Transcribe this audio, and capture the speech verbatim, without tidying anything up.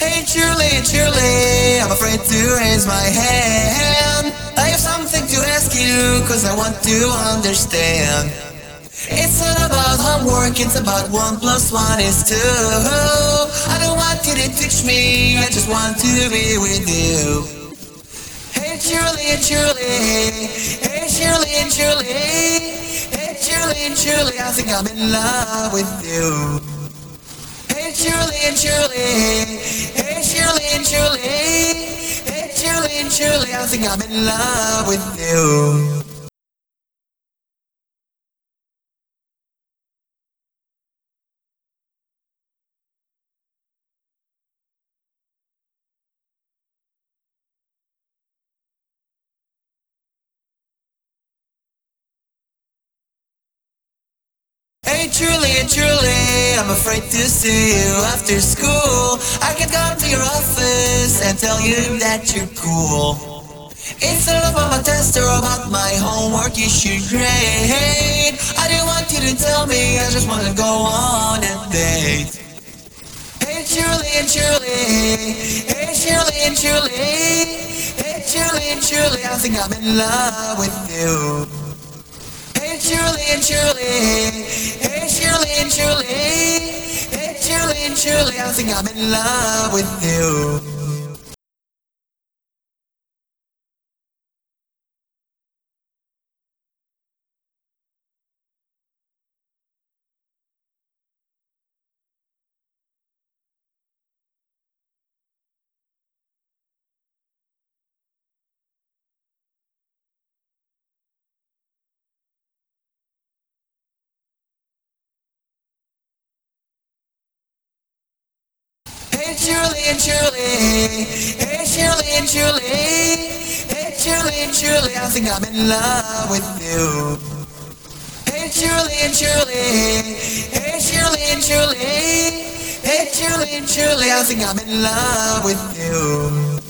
Hey Julie, Julie, I'm afraid to raise my hand. I have something to ask you, cause I want to understand. It's not about homework, it's about one plus one is two. I don't want you to teach me, I just want to be with you. Hey Julie, Julie, hey Julie, Julie, hey Julie, Julie, I think I'm in love with you. Hey Julie, Julie, hey Julie, Julie, hey Julie, Julie, I think I'm in love with you. Hey Julie, Julie, I'm afraid to see you after school. I can come to your office and tell you that you're cool. It's not about my test or about my homework, you should grade. I didn't want you to tell me, I just wanna go on a date. Hey Julie, Julie, hey Julie, Julie, hey Julie, Julie, I think I'm in love with you. Hey Julie, Julie, hey Julie, Julie, hey Julie, Julie, I think I'm in love with you. Hey Julie, Julie, hey Julie, Julie, hey Julie, Julie, I think I'm in love with you. Hey Julie, Julie, hey Julie, Julie, hey Julie, Julie, I think I'm in love with you.